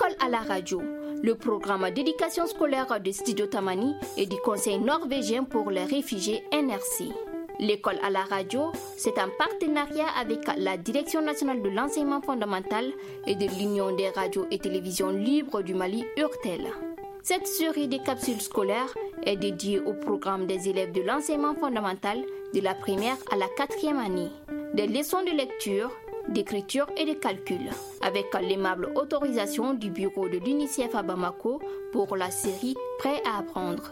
L'école à la radio, le programme d'éducation scolaire de Studio Tamani et du Conseil norvégien pour les réfugiés NRC. L'école à la radio, c'est un partenariat avec la Direction nationale de l'enseignement fondamental et de l'Union des radios et télévisions libres du Mali, URTEL. Cette série de capsules scolaires est dédiée au programme des élèves de l'enseignement fondamental de la première à la 4e année. Des leçons de lecture, d'écriture et de calcul, avec l'aimable autorisation du bureau de l'UNICEF à Bamako pour la série Prêt à apprendre.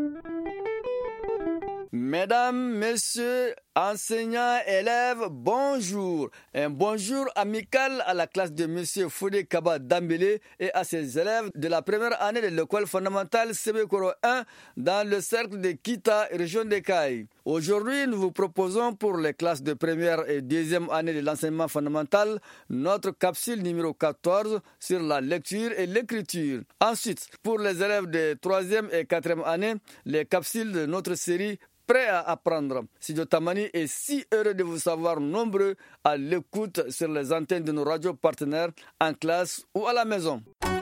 Mesdames, messieurs, enseignants, élèves, bonjour. Un bonjour amical à la classe de monsieur Foudé Kaba Dambélé et à ses élèves de la première année de l'école fondamentale Sebekoro 1 dans le cercle de Kita, région de Kaï. Aujourd'hui, nous vous proposons pour les classes de première et deuxième année de l'enseignement fondamental notre capsule numéro 14 sur la lecture et l'écriture. Ensuite, pour les élèves de troisième et quatrième année, les capsules de notre série Prêt à apprendre. Studio Tamani est si heureux de vous savoir nombreux à l'écoute sur les antennes de nos radios partenaires en classe ou à la maison.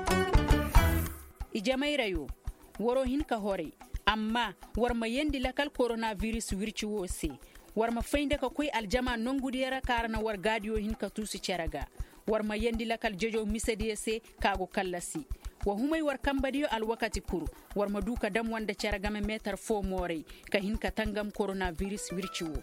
Ijamairayo, woro hinka hore, amma warma yendi lakal coronavirus wirci wose, warma fainde ka koy aljama nongudiyara karana war gadio hinka tusi ceraga, warma yendi lakal jojo misediyese kago kallasi. wa humay war kambadiyo al wakati kuru war maduka dam wanda caragame metar fo more ka hinka tangam coronavirus wirciwo.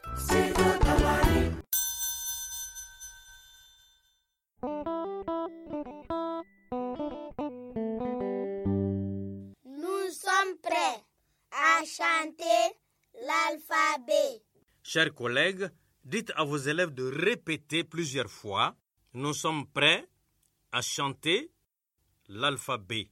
Nous sommes prêts à chanter l'alphabet. Chers collègues, dites à vos élèves de répéter plusieurs fois. Nous sommes prêts à chanter l'alphabet.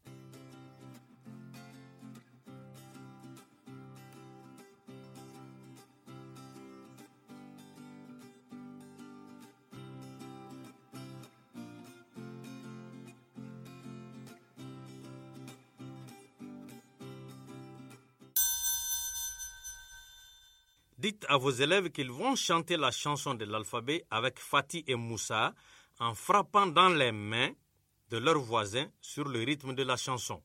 Dites à vos élèves qu'ils vont chanter la chanson de l'alphabet avec Fatih et Moussa en frappant dans les mains de leurs voisins sur le rythme de la chanson.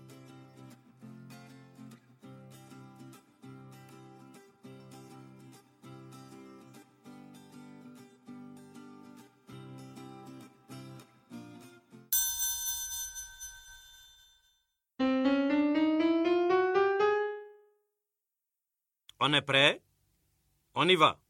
On est prêt? On y va.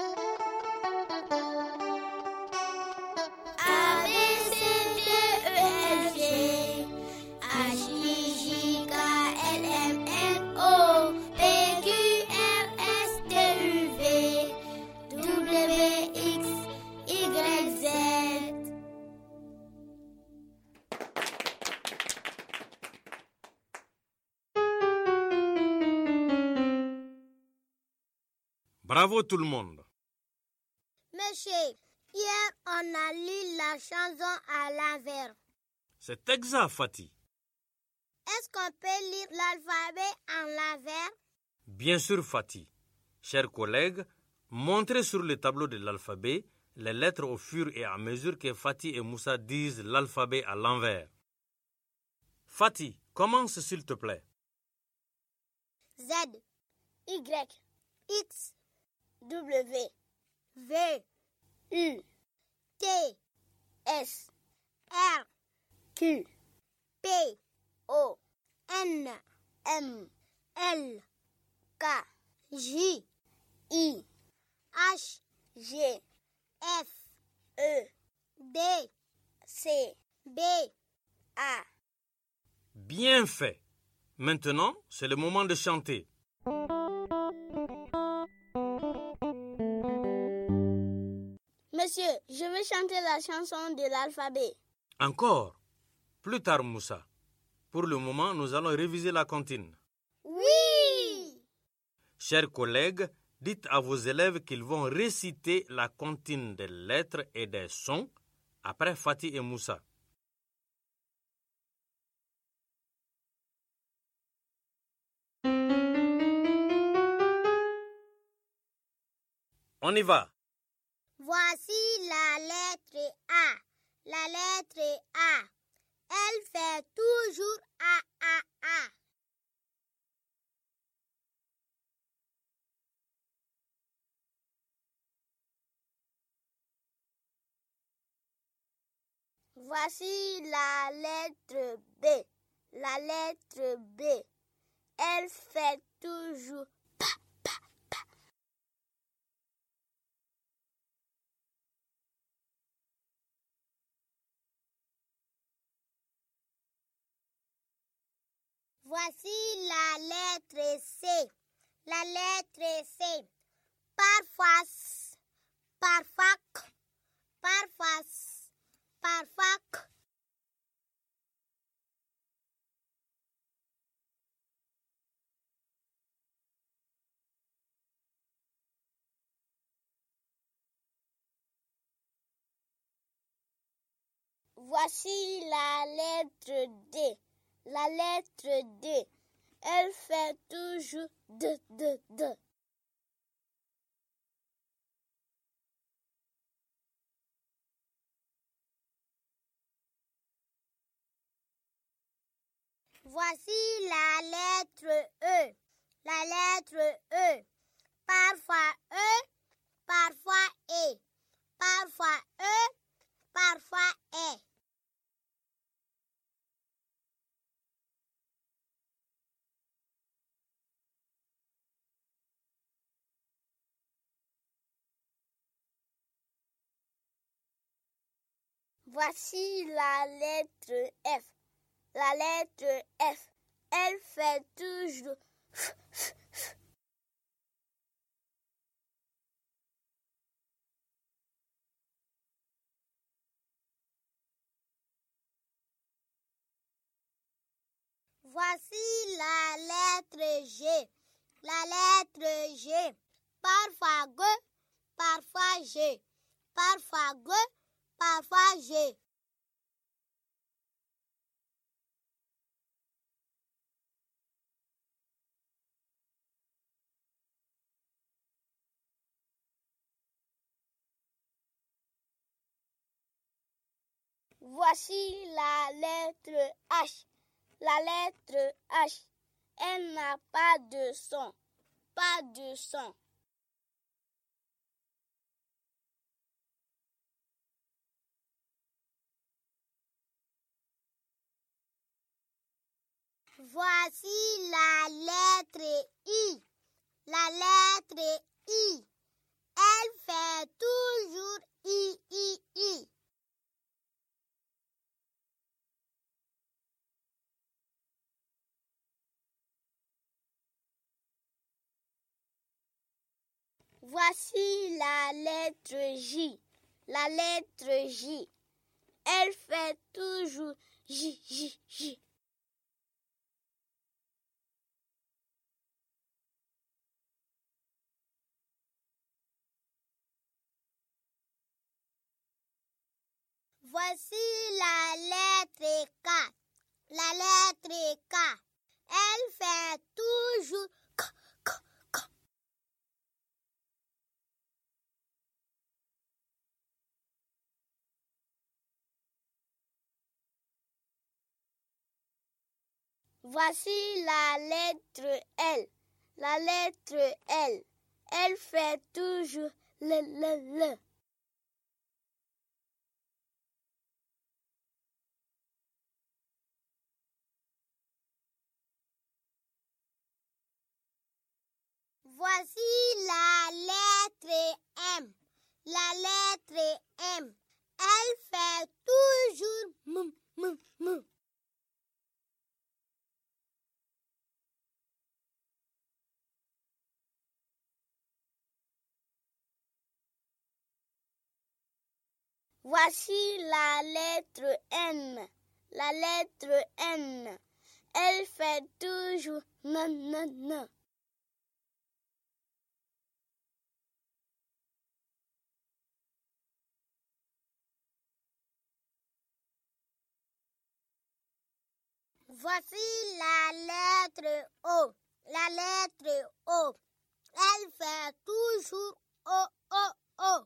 Bravo tout le monde. Monsieur, hier on a lu la chanson à l'envers. C'est exact, Fatih. Est-ce qu'on peut lire l'alphabet en l'envers? Bien sûr, Fatih. Chers collègues, montrez sur le tableau de l'alphabet les lettres au fur et à mesure que Fatih et Moussa disent l'alphabet à l'envers. Fatih, commence s'il te plaît. Z, Y, X, W, V, U, T, S, R, Q, P, O, N, M, L, K, J, I, H, G, F, E, D, C, B, A. Bien fait. Maintenant, c'est le moment de chanter. Monsieur, je veux chanter la chanson de l'alphabet. Encore? Plus tard, Moussa. Pour le moment, nous allons réviser la comptine. Oui! Chers collègues, dites à vos élèves qu'ils vont réciter la comptine des lettres et des sons après Fatih et Moussa. On y va. Voici la lettre A. La lettre A. Elle fait toujours A, A, A. Voici la lettre B. La lettre B. Elle fait toujours pa, pa, pa. Voici la lettre C. La lettre C. Parfois, parfois, parfois, parfois. Voici la lettre D. La lettre D. Elle fait toujours D, D, D. Voici la lettre E. La lettre E. Parfois E, parfois E. Parfois E, parfois E. Voici la lettre F. La lettre F. Elle fait toujours F, F, F. Voici la lettre G. La lettre G. Parfois G, parfois G. Parfois G, parfois G. Voici la lettre H. La lettre H. Elle n'a pas de son. Pas de son. Voici la lettre I. La lettre I. Elle fait toujours I, I, I. Voici la lettre J. La lettre J. Elle fait toujours J, J, J. Voici la lettre K. La lettre K. Elle fait toujours K, K, K. Voici la lettre L. La lettre L. Elle fait toujours le. Voici la lettre M. La lettre M. Elle fait toujours m. Voici la lettre N. La lettre N. Elle fait toujours n. Voici la lettre O. La lettre O. Elle fait toujours O.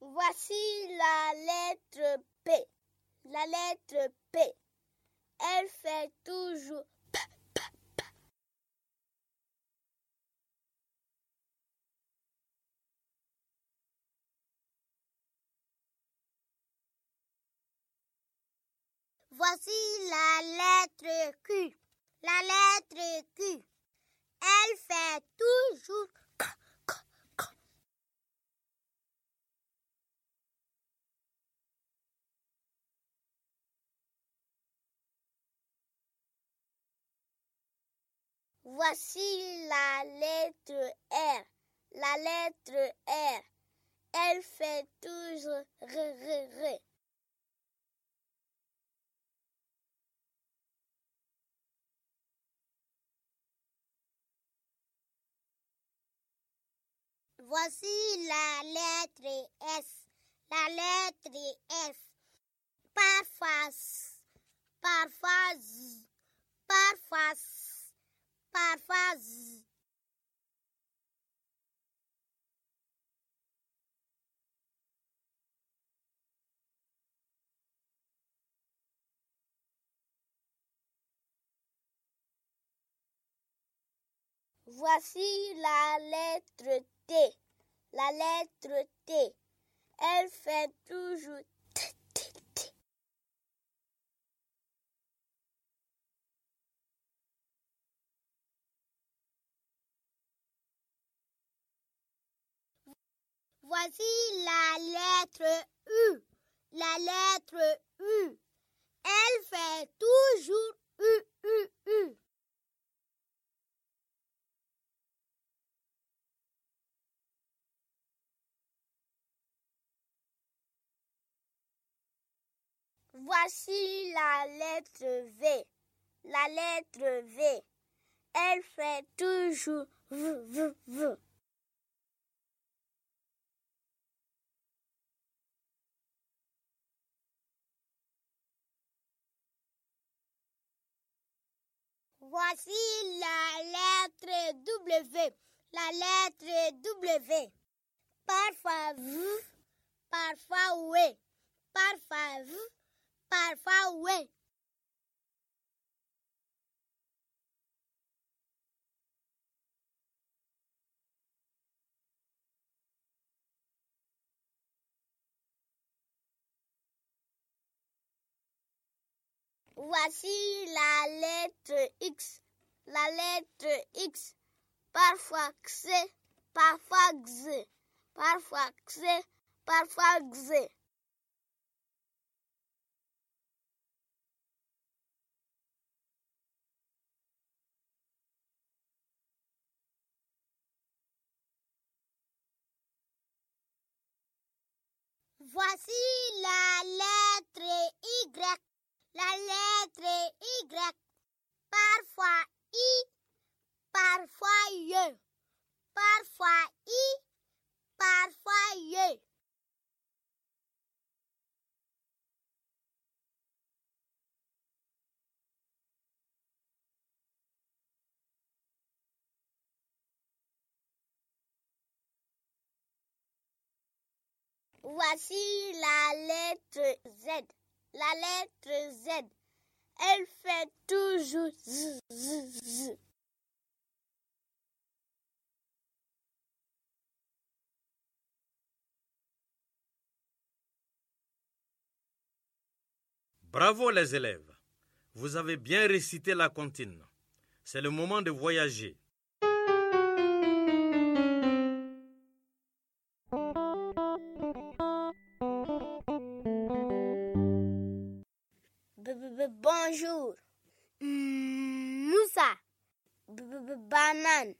Voici la lettre P. La lettre P. Elle fait toujours P, P, P. Voici la lettre Q. La lettre Q. Elle fait toujours K, K, K. Voici la lettre R. La lettre R. Elle fait toujours R, R, R. Voici la lettre S. La lettre S. Parfois, parfois, parfois, parfois. Voici la lettre T. La lettre T. Elle fait toujours T, T, T. Voici la lettre U. La lettre U. Elle fait toujours U, U, U. Voici la lettre V. La lettre V. Elle fait toujours V, V, V. Voici la lettre W. La lettre W. Parfois V, parfois W. Parfois V, parfois W. Voici la lettre X. La lettre X. Parfois X, parfois X. Parfois X, parfois X. Voici la lettre Y. La lettre Y. Parfois I, parfois Y. Parfois I, parfois Y. Voici la lettre Z. La lettre Z. Elle fait toujours Z, Z, Z. Bravo les élèves, vous avez bien récité la comptine. C'est le moment de voyager. Bonjour. Moussa. Banane.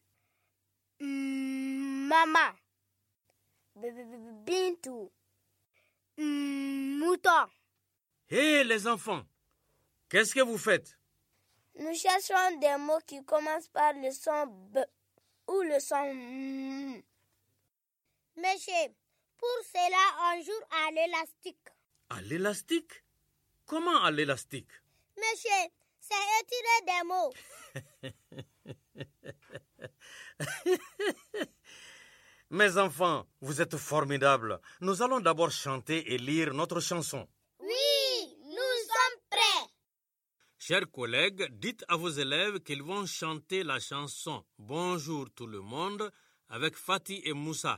Maman. Bintou. Mouton. Hé les enfants, qu'est-ce que vous faites? Nous cherchons des mots qui commencent par le son B ou le son M. Monsieur, pour cela, on joue à l'élastique. À l'élastique? Comment à l'élastique? Monsieur, c'est étirer des mots. Mes enfants, vous êtes formidables. Nous allons d'abord chanter et lire notre chanson. Oui, nous sommes prêts. Chers collègues, dites à vos élèves qu'ils vont chanter la chanson « Bonjour tout le monde » avec Fatih et Moussa.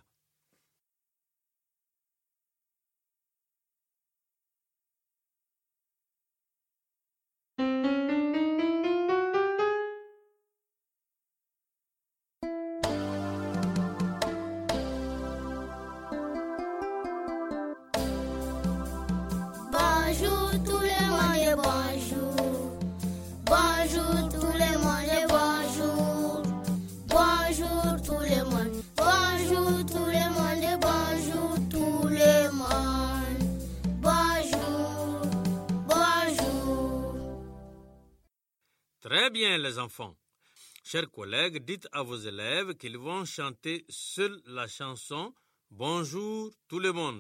Bonjour tout le monde et bonjour. Bonjour tout le monde et bonjour. Bonjour tout le monde. Bonjour tout le monde et bonjour tout le monde. Bonjour. Bonjour. Très bien les enfants. Chers collègues, dites à vos élèves qu'ils vont chanter seuls la chanson « Bonjour tout le monde ».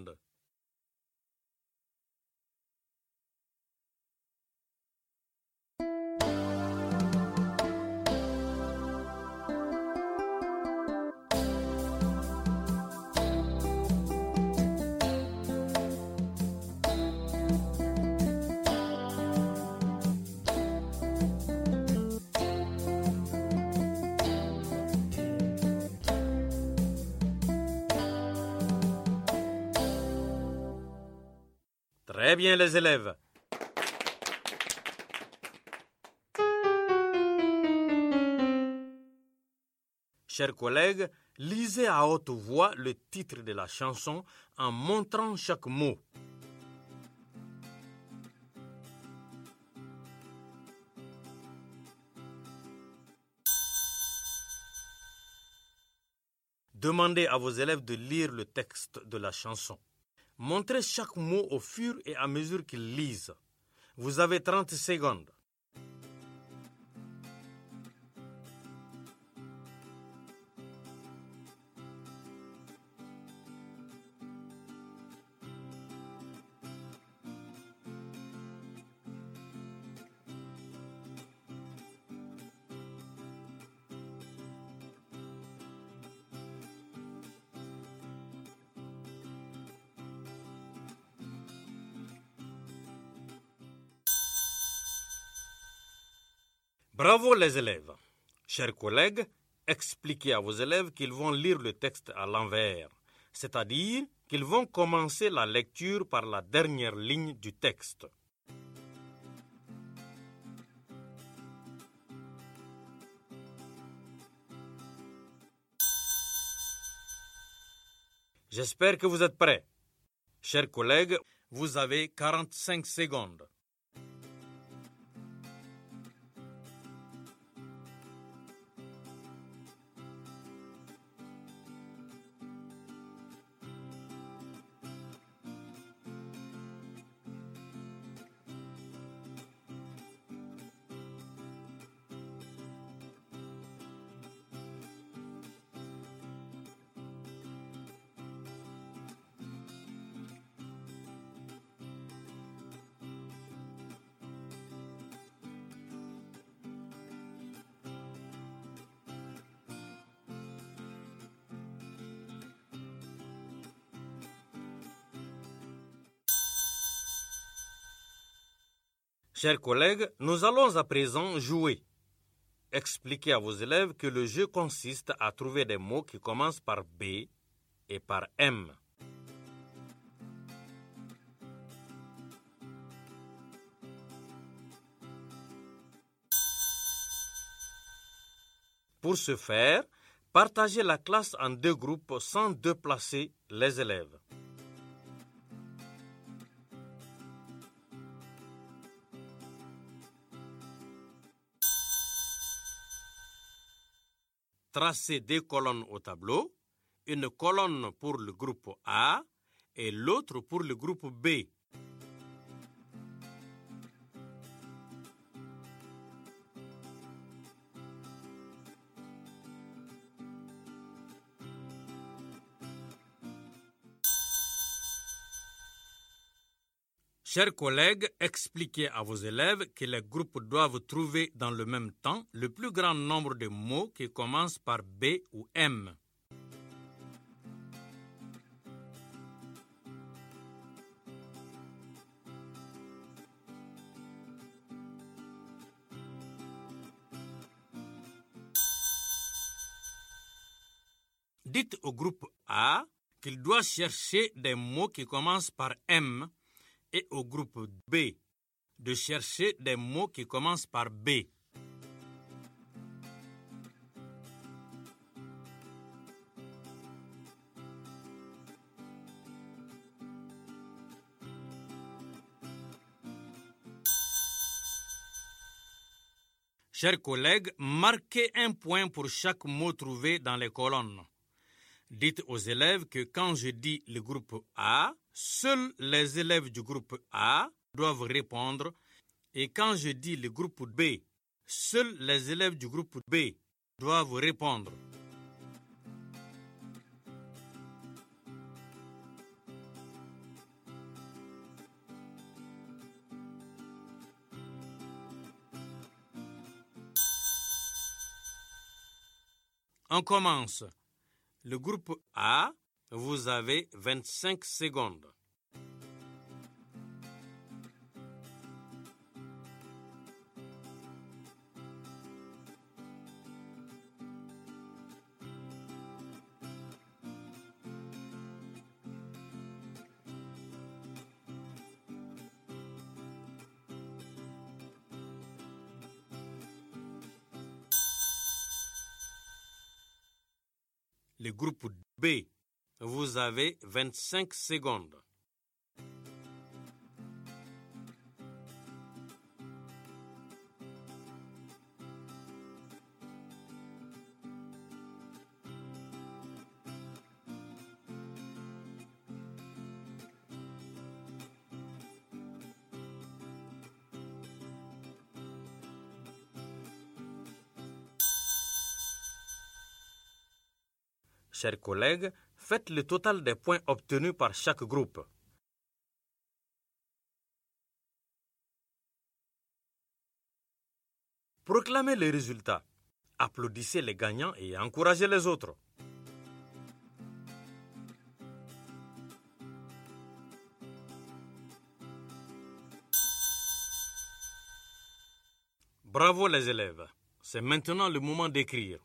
Très bien les élèves. Chers collègues, lisez à haute voix le titre de la chanson en montrant chaque mot. Demandez à vos élèves de lire le texte de la chanson. Montrez chaque mot au fur et à mesure qu'ils lisent. Vous avez 30 secondes. Bravo les élèves. Chers collègues, expliquez à vos élèves qu'ils vont lire le texte à l'envers, c'est-à-dire qu'ils vont commencer la lecture par la dernière ligne du texte. J'espère que vous êtes prêts. Chers collègues, vous avez 45 secondes. Chers collègues, nous allons à présent jouer. Expliquez à vos élèves que le jeu consiste à trouver des mots qui commencent par B et par M. Pour ce faire, partagez la classe en deux groupes sans déplacer les élèves. Tracez deux colonnes au tableau, une colonne pour le groupe A et l'autre pour le groupe B. Chers collègues, expliquez à vos élèves que les groupes doivent trouver dans le même temps le plus grand nombre de mots qui commencent par B ou M. Dites au groupe A qu'il doit chercher des mots qui commencent par M et au groupe B de chercher des mots qui commencent par B. Chers collègues, marquez un point pour chaque mot trouvé dans les colonnes. Dites aux élèves que quand je dis le groupe A, seuls les élèves du groupe A doivent répondre et quand je dis le groupe B, seuls les élèves du groupe B doivent répondre. On commence. Le groupe A, vous avez 25 secondes. Le groupe B, vous avez 25 secondes. Chers collègues, faites le total des points obtenus par chaque groupe. Proclamez les résultats. Applaudissez les gagnants et encouragez les autres. Bravo les élèves. C'est maintenant le moment d'écrire.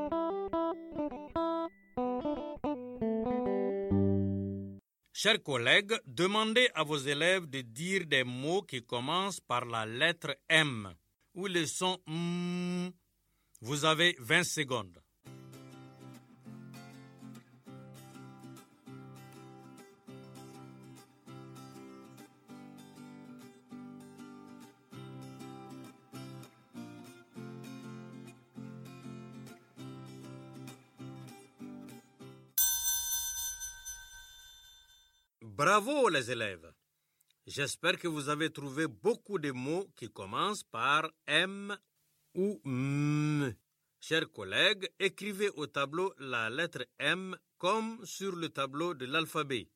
Chers collègues, demandez à vos élèves de dire des mots qui commencent par la lettre M ou le son M. Vous avez 20 secondes. Bravo les élèves! J'espère que vous avez trouvé beaucoup de mots qui commencent par M ou M. Chers collègues, écrivez au tableau la lettre M comme sur le tableau de l'alphabet.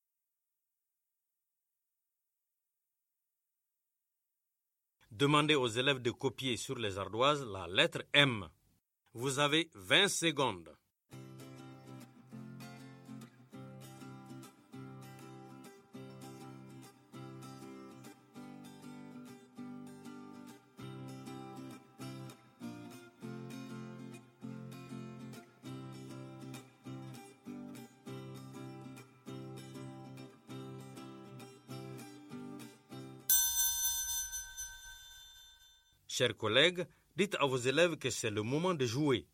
Demandez aux élèves de copier sur les ardoises la lettre M. Vous avez 20 secondes. Chers collègues, dites à vos élèves que c'est le moment de jouer.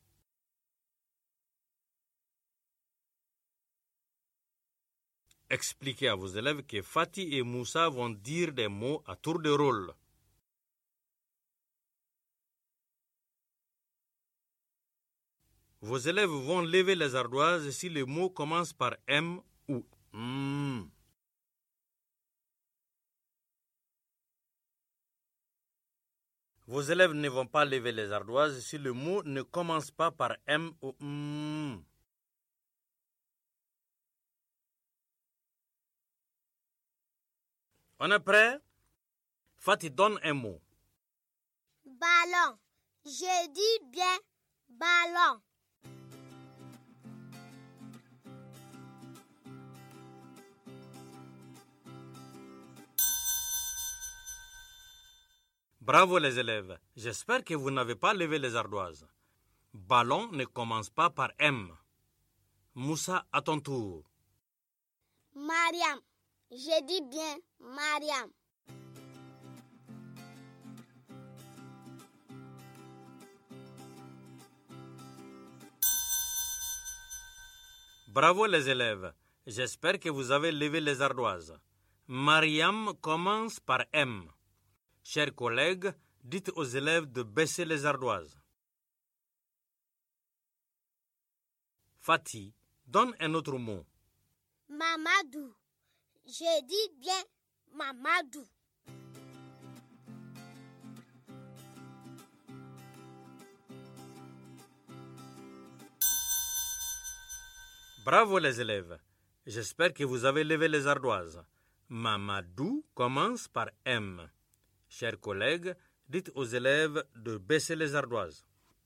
Expliquez à vos élèves que Fatih et Moussa vont dire des mots à tour de rôle. Vos élèves vont lever les ardoises si le mot commence par M ou M. Vos élèves ne vont pas lever les ardoises si le mot ne commence pas par M ou M. On est prêt? Fatih donne un mot. Ballon. Je dis bien ballon. Bravo les élèves. J'espère que vous n'avez pas levé les ardoises. Ballon ne commence pas par M. Moussa, à ton tour. Mariam. Je dis bien Mariam. Bravo les élèves. J'espère que vous avez levé les ardoises. Mariam commence par M. Chers collègues, dites aux élèves de baisser les ardoises. Fatih, donne un autre mot. Mamadou. Je dis bien Mamadou. Bravo les élèves. J'espère que vous avez levé les ardoises. Mamadou commence par M. Chers collègues, dites aux élèves de baisser les ardoises.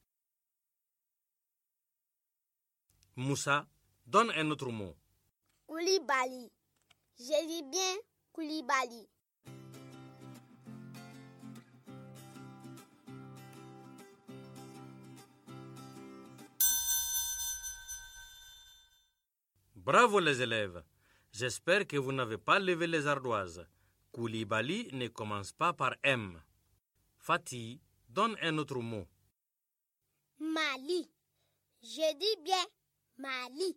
Moussa, donne un autre mot. Koulibaly. Je dis bien Koulibaly. Bravo les élèves. J'espère que vous n'avez pas levé les ardoises. Koulibaly ne commence pas par M. Fatih, donne un autre mot. Mali. Je dis bien Mali.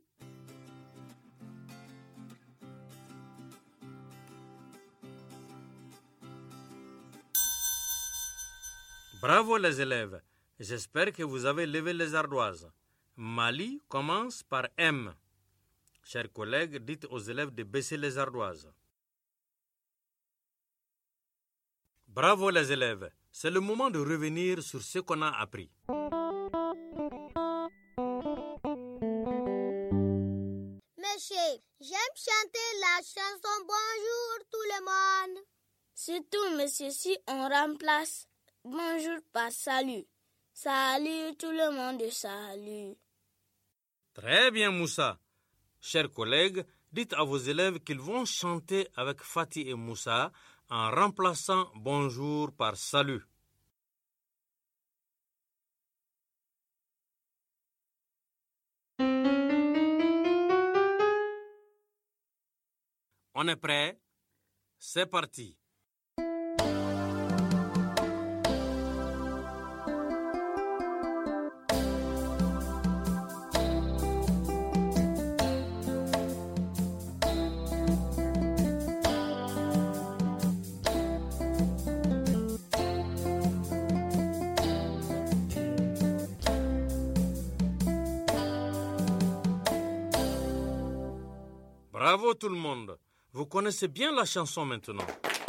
Bravo les élèves. J'espère que vous avez levé les ardoises. Mali commence par M. Chers collègues, dites aux élèves de baisser les ardoises. Bravo les élèves. C'est le moment de revenir sur ce qu'on a appris. Monsieur, j'aime chanter la chanson Bonjour tout le monde. Surtout, monsieur, si on remplace bonjour par salut. Salut tout le monde, salut. Très bien Moussa. Chers collègues, dites à vos élèves qu'ils vont chanter avec Fatih et Moussa en remplaçant bonjour par salut. On est prêt? C'est parti. Bravo tout le monde. Vous connaissez bien la chanson maintenant.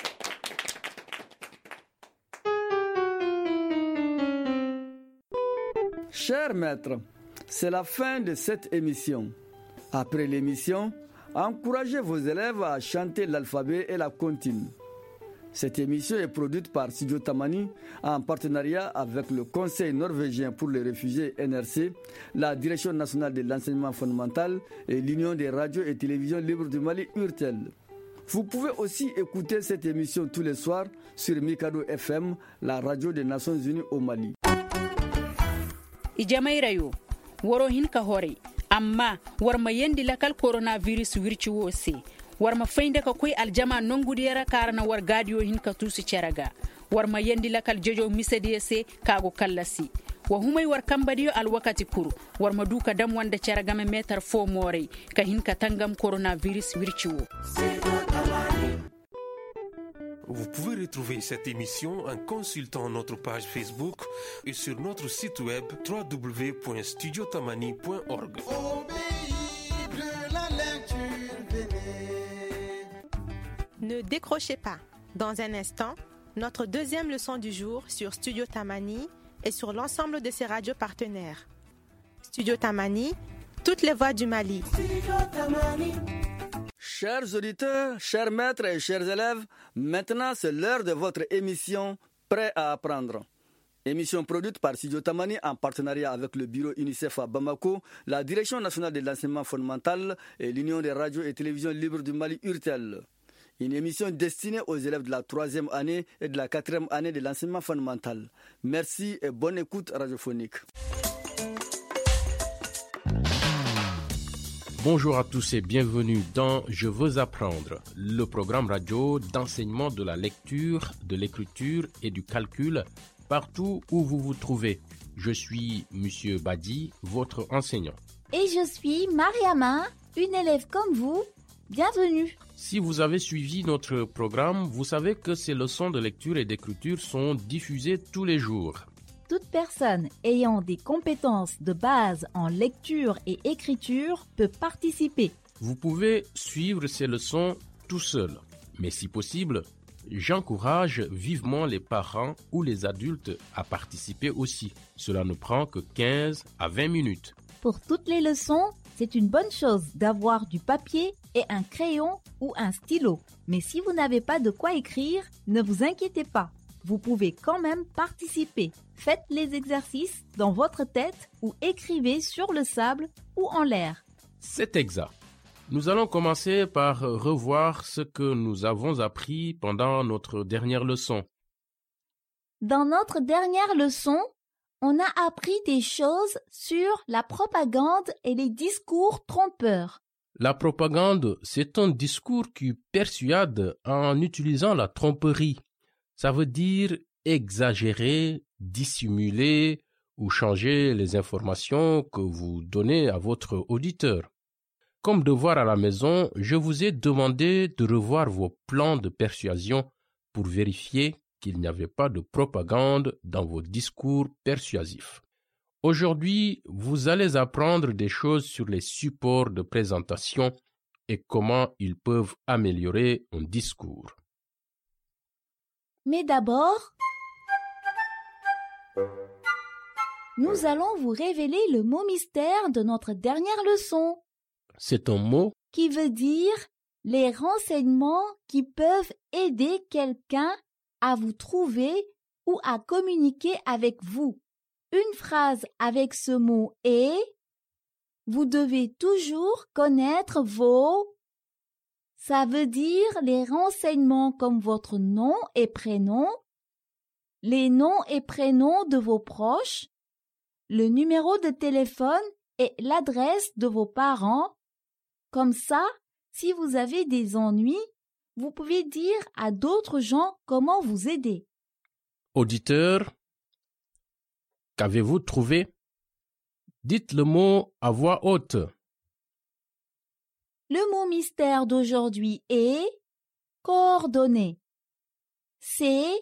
Chers maîtres, c'est la fin de cette émission. Après l'émission, encouragez vos élèves à chanter l'alphabet et la comptine. Cette émission est produite par Studio Tamani en partenariat avec le Conseil norvégien pour les réfugiés NRC, la Direction nationale de l'enseignement fondamental et l'Union des radios et télévisions libres du Mali, URTEL. Vous pouvez aussi écouter cette émission tous les soirs sur Mikado FM, la radio des Nations Unies au Mali. Ijamairayo, woro hinka hore, amma warma yendi lakal coronavirus wirci wose. Warma fainde ka koy aljama nongudiyara karana war gadio hinka tusi ceraga. Warma yendi lakal jojo misediyese kago kallasi. Wa humay war kambadiyo al wakati kuru. Warma duka dam wanda ceraga me metar fo more ka hinka tangam coronavirus wirciwo. Vous pouvez retrouver cette émission en consultant notre page Facebook et sur notre site web www.studiotamani.org. Ne décrochez pas. Dans un instant, notre deuxième leçon du jour sur Studio Tamani et sur l'ensemble de ses radios partenaires. Studio Tamani, toutes les voix du Mali. Chers auditeurs, chers maîtres et chers élèves, maintenant c'est l'heure de votre émission Prêt à apprendre. Émission produite par Studio Tamani en partenariat avec le bureau UNICEF à Bamako, la Direction nationale de l'enseignement fondamental et l'Union des radios et télévisions libres du Mali, URTEL. Une émission destinée aux élèves de la 3e année et de la 4e année de l'enseignement fondamental. Merci et bonne écoute radiophonique. Bonjour à tous et bienvenue dans Je veux apprendre, le programme radio d'enseignement de la lecture, de l'écriture et du calcul partout où vous vous trouvez. Je suis Monsieur Badi, votre enseignant. Et je suis Mariama, une élève comme vous. Bienvenue. Si vous avez suivi notre programme, vous savez que ces leçons de lecture et d'écriture sont diffusées tous les jours. Toute personne ayant des compétences de base en lecture et écriture peut participer. Vous pouvez suivre ces leçons tout seul, mais si possible, j'encourage vivement les parents ou les adultes à participer aussi. Cela ne prend que 15 à 20 minutes. Pour toutes les leçons, c'est une bonne chose d'avoir du papier et un crayon ou un stylo. Mais si vous n'avez pas de quoi écrire, ne vous inquiétez pas. Vous pouvez quand même participer. Faites les exercices dans votre tête ou écrivez sur le sable ou en l'air. C'est exact. Nous allons commencer par revoir ce que nous avons appris pendant notre dernière leçon. Dans notre dernière leçon, on a appris des choses sur la propagande et les discours trompeurs. La propagande, c'est un discours qui persuade en utilisant la tromperie. Ça veut dire exagérer, dissimuler ou changer les informations que vous donnez à votre auditeur. Comme devoir à la maison, je vous ai demandé de revoir vos plans de persuasion pour vérifier qu'il n'y avait pas de propagande dans vos discours persuasifs. Aujourd'hui, vous allez apprendre des choses sur les supports de présentation et comment ils peuvent améliorer un discours. Mais d'abord, nous allons vous révéler le mot mystère de notre dernière leçon. C'est un mot qui veut dire les renseignements qui peuvent aider quelqu'un à vous trouver ou à communiquer avec vous. Une phrase avec ce mot est « Vous devez toujours connaître vos ». Ça veut dire les renseignements comme votre nom et prénom, les noms et prénoms de vos proches, le numéro de téléphone et l'adresse de vos parents. Comme ça, si vous avez des ennuis, vous pouvez dire à d'autres gens comment vous aider. Auditeur, qu'avez-vous trouvé? Dites le mot à voix haute. Le mot mystère d'aujourd'hui est coordonnées. C-O-O-R-D-O-N-E-S.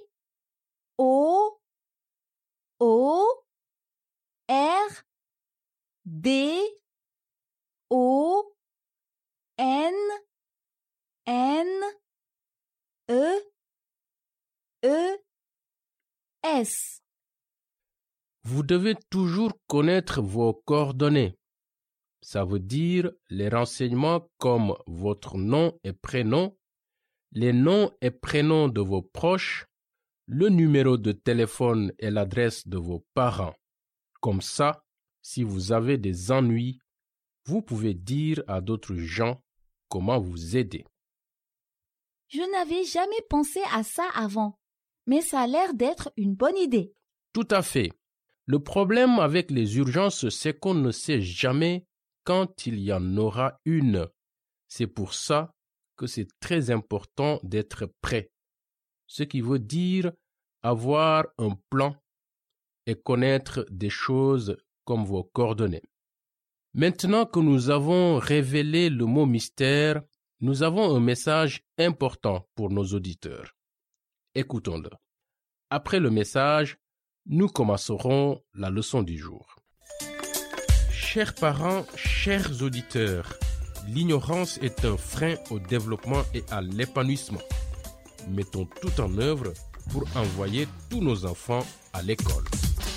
Vous devez toujours connaître vos coordonnées. Ça veut dire les renseignements comme votre nom et prénom, les noms et prénoms de vos proches, le numéro de téléphone et l'adresse de vos parents. Comme ça, si vous avez des ennuis, vous pouvez dire à d'autres gens comment vous aider. Je n'avais jamais pensé à ça avant, mais ça a l'air d'être une bonne idée. Tout à fait. Le problème avec les urgences, c'est qu'on ne sait jamais quand il y en aura une. C'est pour ça que c'est très important d'être prêt. Ce qui veut dire avoir un plan et connaître des choses comme vos coordonnées. Maintenant que nous avons révélé le mot mystère, nous avons un message important pour nos auditeurs. Écoutons-le. Après le message, nous commencerons la leçon du jour. Chers parents, chers auditeurs, l'ignorance est un frein au développement et à l'épanouissement. Mettons tout en œuvre pour envoyer tous nos enfants à l'école.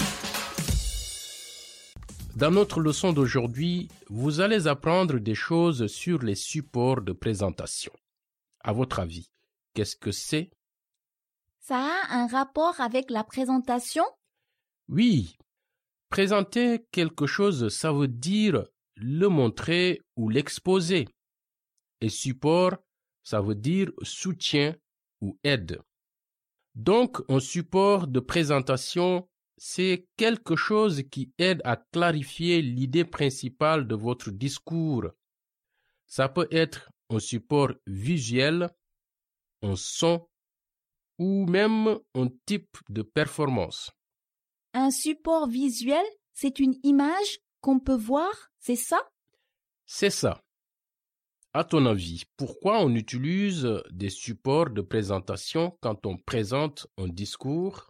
Dans notre leçon d'aujourd'hui, vous allez apprendre des choses sur les supports de présentation. À votre avis, qu'est-ce que c'est? Ça a un rapport avec la présentation? Oui. Présenter quelque chose, ça veut dire le montrer ou l'exposer. Et support, ça veut dire soutien ou aide. Donc, un support de présentation, c'est quelque chose qui aide à clarifier l'idée principale de votre discours. Ça peut être un support visuel, un son ou même un type de performance. Un support visuel, c'est une image qu'on peut voir, c'est ça? C'est ça. À ton avis, pourquoi on utilise des supports de présentation quand on présente un discours?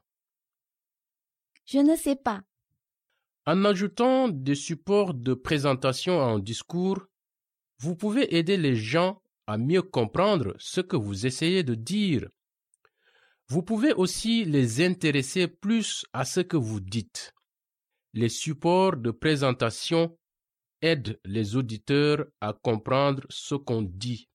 Je ne sais pas. En ajoutant des supports de présentation à un discours, vous pouvez aider les gens à mieux comprendre ce que vous essayez de dire. Vous pouvez aussi les intéresser plus à ce que vous dites. Les supports de présentation aident les auditeurs à comprendre ce qu'on dit.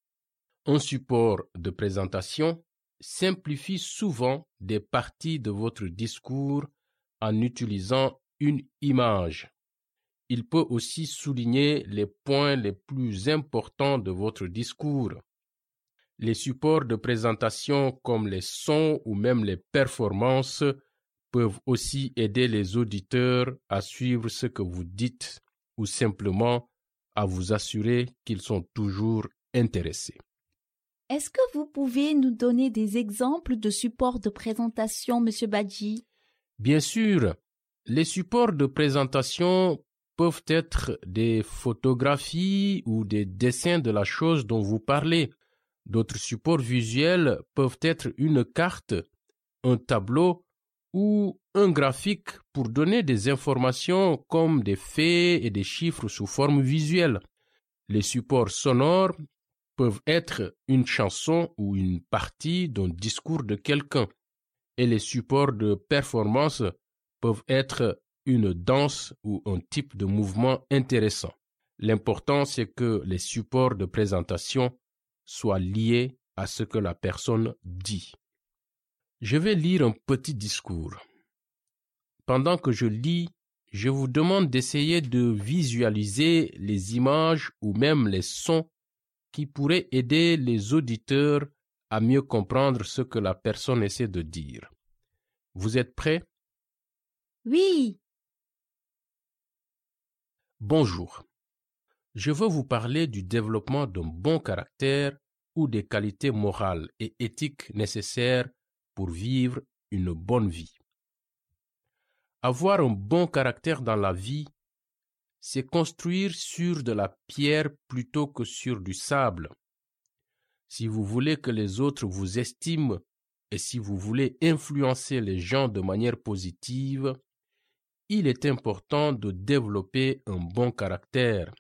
Un support de présentation simplifie souvent des parties de votre discours en utilisant une image. Il peut aussi souligner les points les plus importants de votre discours. Les supports de présentation comme les sons ou même les performances peuvent aussi aider les auditeurs à suivre ce que vous dites ou simplement à vous assurer qu'ils sont toujours intéressés. Est-ce que vous pouvez nous donner des exemples de supports de présentation, M. Badji? Bien sûr, les supports de présentation peuvent être des photographies ou des dessins de la chose dont vous parlez. D'autres supports visuels peuvent être une carte, un tableau ou un graphique pour donner des informations comme des faits et des chiffres sous forme visuelle. Les supports sonores peuvent être une chanson ou une partie d'un discours de quelqu'un. Et les supports de performance peuvent être une danse ou un type de mouvement intéressant. L'important, c'est que les supports de présentation soient liés à ce que la personne dit. Je vais lire un petit discours. Pendant que je lis, je vous demande d'essayer de visualiser les images ou même les sons qui pourraient aider les auditeurs à mieux comprendre ce que la personne essaie de dire. Vous êtes prêts? Oui. Bonjour. Je veux vous parler du développement d'un bon caractère ou des qualités morales et éthiques nécessaires pour vivre une bonne vie. Avoir un bon caractère dans la vie, c'est construire sur de la pierre plutôt que sur du sable. Si vous voulez que les autres vous estiment et si vous voulez influencer les gens de manière positive, il est important de développer un bon caractère.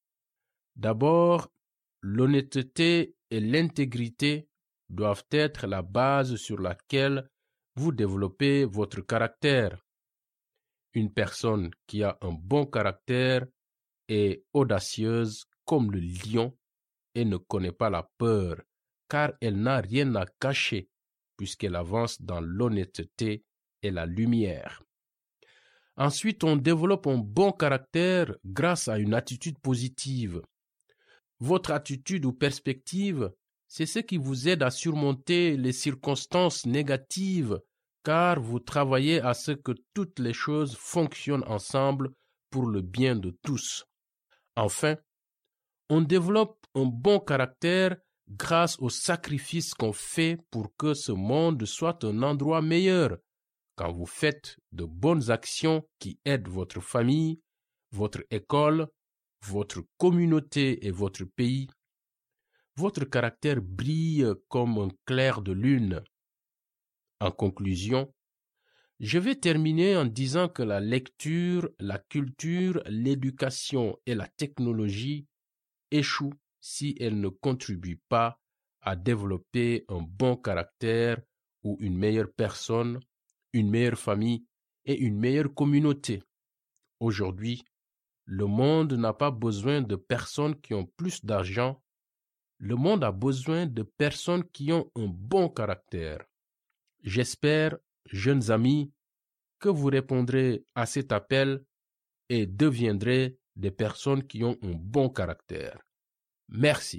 D'abord, l'honnêteté et l'intégrité doivent être la base sur laquelle vous développez votre caractère. Une personne qui a un bon caractère est audacieuse comme le lion et ne connaît pas la peur, car elle n'a rien à cacher, puisqu'elle avance dans l'honnêteté et la lumière. Ensuite, on développe un bon caractère grâce à une attitude positive. Votre attitude ou perspective, c'est ce qui vous aide à surmonter les circonstances négatives, car vous travaillez à ce que toutes les choses fonctionnent ensemble pour le bien de tous. Enfin, on développe un bon caractère grâce aux sacrifices qu'on fait pour que ce monde soit un endroit meilleur. Quand vous faites de bonnes actions qui aident votre famille, votre école, votre communauté et votre pays, votre caractère brille comme un clair de lune. En conclusion, je vais terminer en disant que la lecture, la culture, l'éducation et la technologie échouent si elles ne contribuent pas à développer un bon caractère ou une meilleure personne, une meilleure famille et une meilleure communauté. Aujourd'hui, le monde n'a pas besoin de personnes qui ont plus d'argent. Le monde a besoin de personnes qui ont un bon caractère. J'espère, jeunes amis, que vous répondrez à cet appel et deviendrez des personnes qui ont un bon caractère. Merci.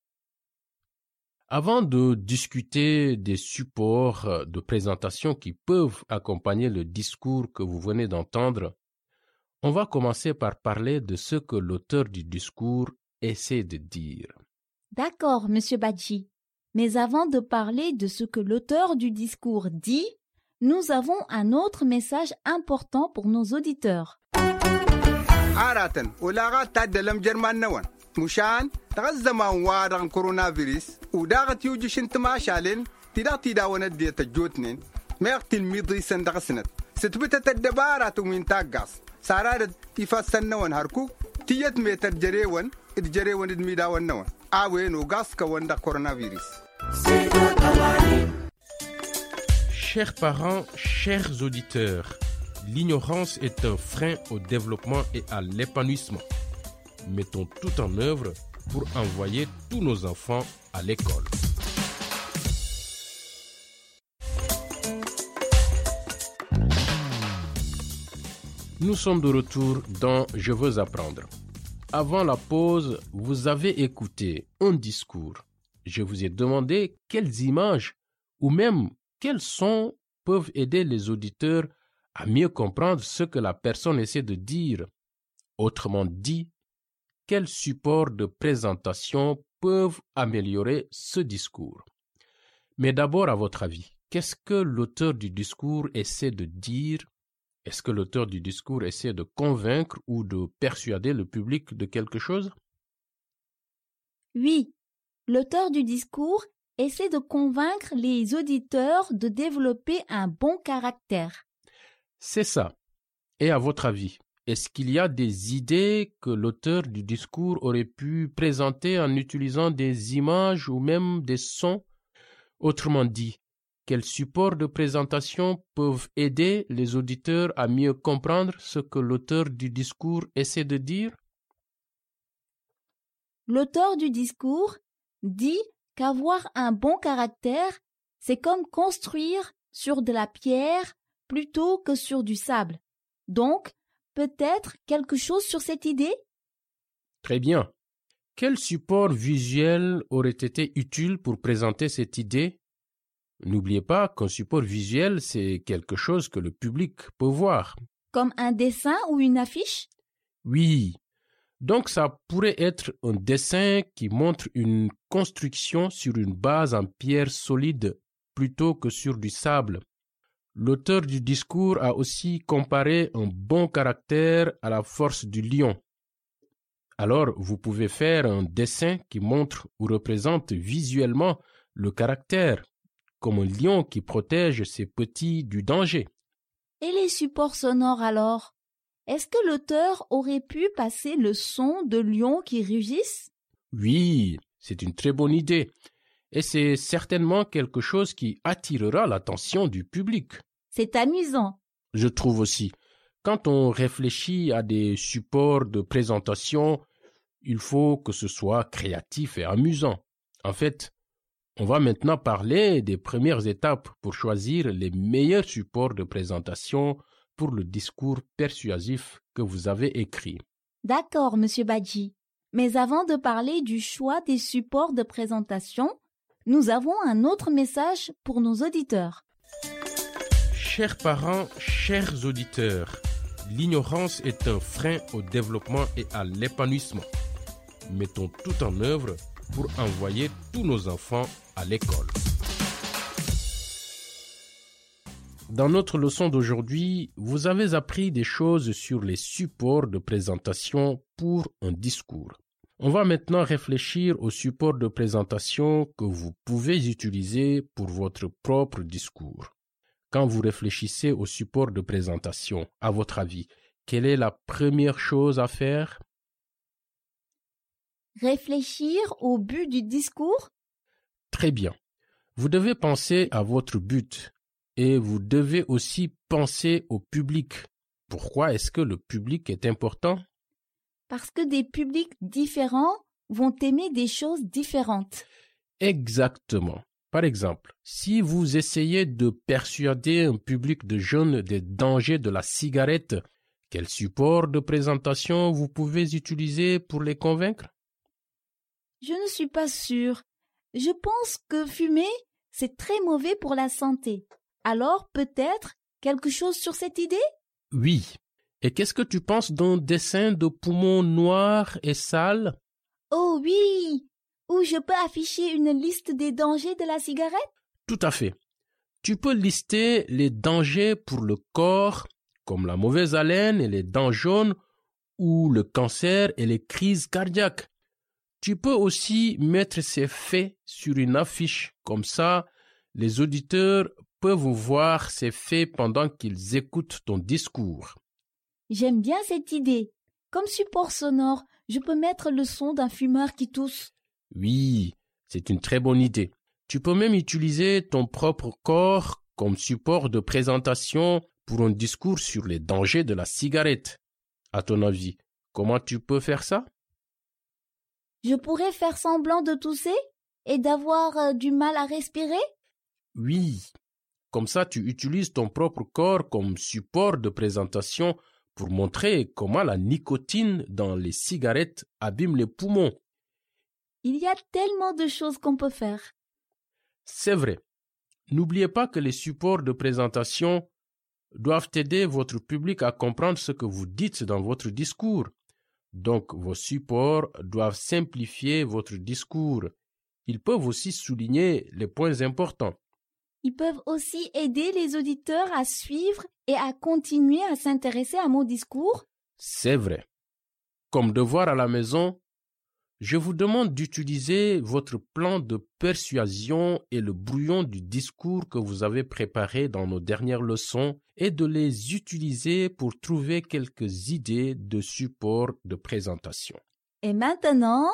Avant de discuter des supports de présentation qui peuvent accompagner le discours que vous venez d'entendre, on va commencer par parler de ce que l'auteur du discours essaie de dire. D'accord, Monsieur Badji. Mais avant de parler de ce que l'auteur du discours dit, nous avons un autre message important pour nos auditeurs. عارة ولاغا تادلم جرمان نوان مشان تغزما وارغ كورونا فيروس وداغت يوجش انتما شالين تدا وندي تجوتنين ميغ تلميضي سندغ سند ستبتت الدبارات من تاقاس سارارد يفاسن نوان هاركو تيت ميتر جريوان ادجريوان ادميدا ونوان آوين وغاس كواندا كورونا فيروس. Chers parents, chers auditeurs, l'ignorance est un frein au développement et à l'épanouissement. Mettons tout en œuvre pour envoyer tous nos enfants à l'école. Nous sommes de retour dans Je veux apprendre. Avant la pause, vous avez écouté un discours. Je vous ai demandé quelles images ou même quels sons peuvent aider les auditeurs à mieux comprendre ce que la personne essaie de dire. Autrement dit, quels supports de présentation peuvent améliorer ce discours. Mais d'abord, à votre avis, qu'est-ce que l'auteur du discours essaie de dire? Est-ce que l'auteur du discours essaie de convaincre ou de persuader le public de quelque chose? Oui, l'auteur du discours essaie de convaincre les auditeurs de développer un bon caractère. C'est ça. Et à votre avis, est-ce qu'il y a des idées que l'auteur du discours aurait pu présenter en utilisant des images ou même des sons? Autrement dit, quels supports de présentation peuvent aider les auditeurs à mieux comprendre ce que l'auteur du discours essaie de dire? L'auteur du discours dit qu'avoir un bon caractère, c'est comme construire sur de la pierre plutôt que sur du sable. Donc, peut-être quelque chose sur cette idée? Très bien. Quel support visuel aurait été utile pour présenter cette idée? N'oubliez pas qu'un support visuel, c'est quelque chose que le public peut voir. Comme un dessin ou une affiche? Oui. Donc, ça pourrait être un dessin qui montre une construction sur une base en pierre solide plutôt que sur du sable. L'auteur du discours a aussi comparé un bon caractère à la force du lion. Alors, vous pouvez faire un dessin qui montre ou représente visuellement le caractère, comme un lion qui protège ses petits du danger. Et les supports sonores alors? Est-ce que l'auteur aurait pu passer le son de lions qui rugissent? Oui, c'est une très bonne idée. Et c'est certainement quelque chose qui attirera l'attention du public. C'est amusant. Je trouve aussi. Quand on réfléchit à des supports de présentation, il faut que ce soit créatif et amusant. En fait, on va maintenant parler des premières étapes pour choisir les meilleurs supports de présentation pour le discours persuasif que vous avez écrit. D'accord, Monsieur Badji. Mais avant de parler du choix des supports de présentation, nous avons un autre message pour nos auditeurs. Chers parents, chers auditeurs, l'ignorance est un frein au développement et à l'épanouissement. Mettons tout en œuvre pour envoyer tous nos enfants à l'école. Dans notre leçon d'aujourd'hui, vous avez appris des choses sur les supports de présentation pour un discours. On va maintenant réfléchir aux supports de présentation que vous pouvez utiliser pour votre propre discours. Quand vous réfléchissez aux supports de présentation, à votre avis, quelle est la première chose à faire? Réfléchir au but du discours? Très bien. Vous devez penser à votre but et vous devez aussi penser au public. Pourquoi est-ce que le public est important? Parce que des publics différents vont aimer des choses différentes. Exactement. Par exemple, si vous essayez de persuader un public de jeunes des dangers de la cigarette, quel support de présentation vous pouvez utiliser pour les convaincre? Je ne suis pas sûre. Je pense que fumer, c'est très mauvais pour la santé. Alors peut-être quelque chose sur cette idée? Oui. Et qu'est-ce que tu penses d'un dessin de poumons noirs et sales? Oh oui! Ou je peux afficher une liste des dangers de la cigarette? Tout à fait. Tu peux lister les dangers pour le corps, comme la mauvaise haleine et les dents jaunes, ou le cancer et les crises cardiaques. Tu peux aussi mettre ces faits sur une affiche, comme ça, les auditeurs peuvent voir ces faits pendant qu'ils écoutent ton discours. J'aime bien cette idée. Comme support sonore, je peux mettre le son d'un fumeur qui tousse. Oui, c'est une très bonne idée. Tu peux même utiliser ton propre corps comme support de présentation pour un discours sur les dangers de la cigarette. À ton avis, comment tu peux faire ça? Je pourrais faire semblant de tousser et d'avoir du mal à respirer? Oui, comme ça tu utilises ton propre corps comme support de présentation pour montrer comment la nicotine dans les cigarettes abîme les poumons. Il y a tellement de choses qu'on peut faire. C'est vrai. N'oubliez pas que les supports de présentation doivent aider votre public à comprendre ce que vous dites dans votre discours. Donc, vos supports doivent simplifier votre discours. Ils peuvent aussi souligner les points importants. Ils peuvent aussi aider les auditeurs à suivre et à continuer à s'intéresser à mon discours. C'est vrai. Comme devoir à la maison, je vous demande d'utiliser votre plan de persuasion et le brouillon du discours que vous avez préparé dans nos dernières leçons et de les utiliser pour trouver quelques idées de support de présentation. Et maintenant,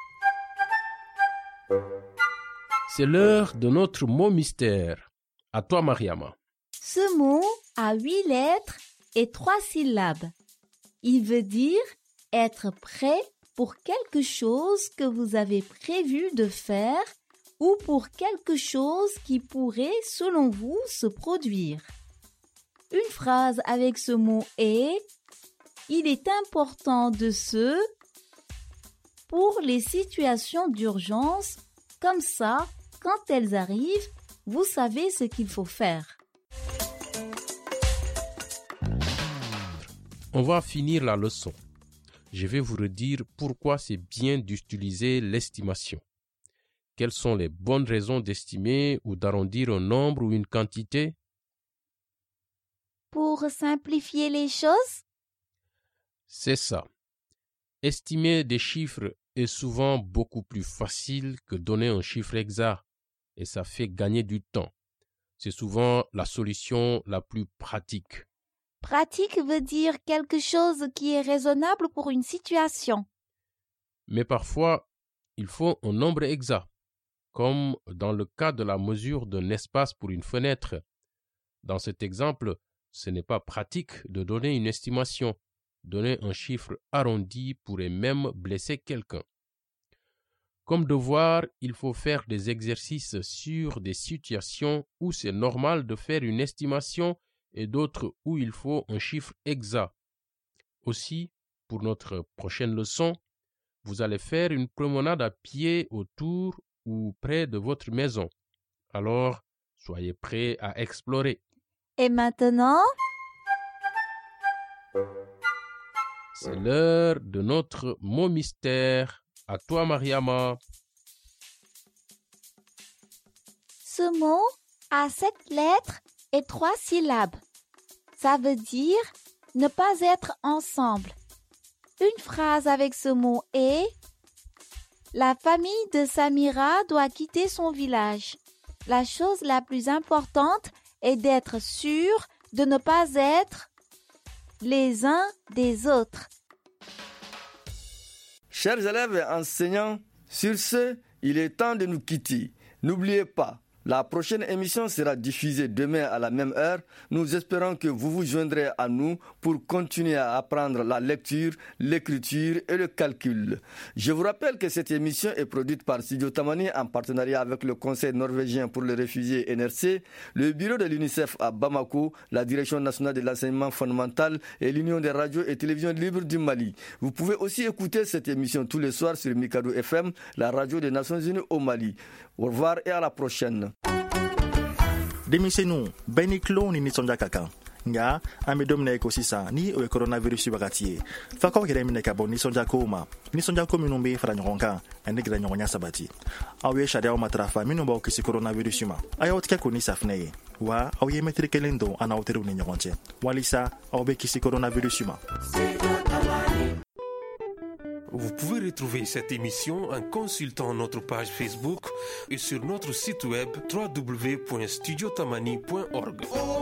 c'est l'heure de notre mot mystère. À toi, Mariama. Ce mot a 8 lettres et 3 syllabes. Il veut dire être prêt pour quelque chose que vous avez prévu de faire ou pour quelque chose qui pourrait, selon vous, se produire. Une phrase avec ce mot est « Il est important de se… » pour les situations d'urgence, comme ça, quand elles arrivent, vous savez ce qu'il faut faire. On va finir la leçon. Je vais vous redire pourquoi c'est bien d'utiliser l'estimation. Quelles sont les bonnes raisons d'estimer ou d'arrondir un nombre ou une quantité? Pour simplifier les choses? C'est ça. Estimer des chiffres est souvent beaucoup plus facile que donner un chiffre exact et ça fait gagner du temps. C'est souvent la solution la plus pratique. Pratique veut dire quelque chose qui est raisonnable pour une situation. Mais parfois, il faut un nombre exact, comme dans le cas de la mesure d'un espace pour une fenêtre. Dans cet exemple, ce n'est pas pratique de donner une estimation. Donner un chiffre arrondi pourrait même blesser quelqu'un. Comme devoir, il faut faire des exercices sur des situations où c'est normal de faire une estimation et d'autres où il faut un chiffre exact. Aussi, pour notre prochaine leçon, vous allez faire une promenade à pied autour ou près de votre maison. Alors, soyez prêts à explorer. Et maintenant, c'est l'heure de notre mot mystère. À toi, Mariama. ce mot a 7 lettres et 3 syllabes. Ça veut dire ne pas être ensemble. Une phrase avec ce mot est « La famille de Samira doit quitter son village. La chose la plus importante est d'être sûr de ne pas être les uns des autres. » Chers élèves et enseignants, sur ce, il est temps de nous quitter. N'oubliez pas, la prochaine émission sera diffusée demain à la même heure. Nous espérons que vous vous joindrez à nous pour continuer à apprendre la lecture, l'écriture et le calcul. Je vous rappelle que cette émission est produite par Studio Tamani en partenariat avec le Conseil norvégien pour les réfugiés NRC, le bureau de l'UNICEF à Bamako, la Direction nationale de l'enseignement fondamental et l'Union des radios et télévisions libres du Mali. Vous pouvez aussi écouter cette émission tous les soirs sur Mikado FM, la radio des Nations Unies au Mali. Au revoir et à la prochaine. Denmisɛnninw bɛɛ ni tulon ni nisɔndiya ka kan nga ame domne ko sisa ni o coronavirus bagati fa ko gere mine ka boni sonja ko minnu be fara ɲɔgɔn kan ani gɛrɛ ɲɔgɔnya sabati aw ye sariyaw matarafa minnu b'aw kisi coronavirus ma a y'aw tigɛ ko ni safinɛ ye wa aw ye mɛtiri kelen don an n'aw teriw ni ɲɔgɔn cɛ walisa aw be kisi coronavirus ma. Vous pouvez retrouver cette émission en consultant notre page Facebook et sur notre site web www.studiotamani.org.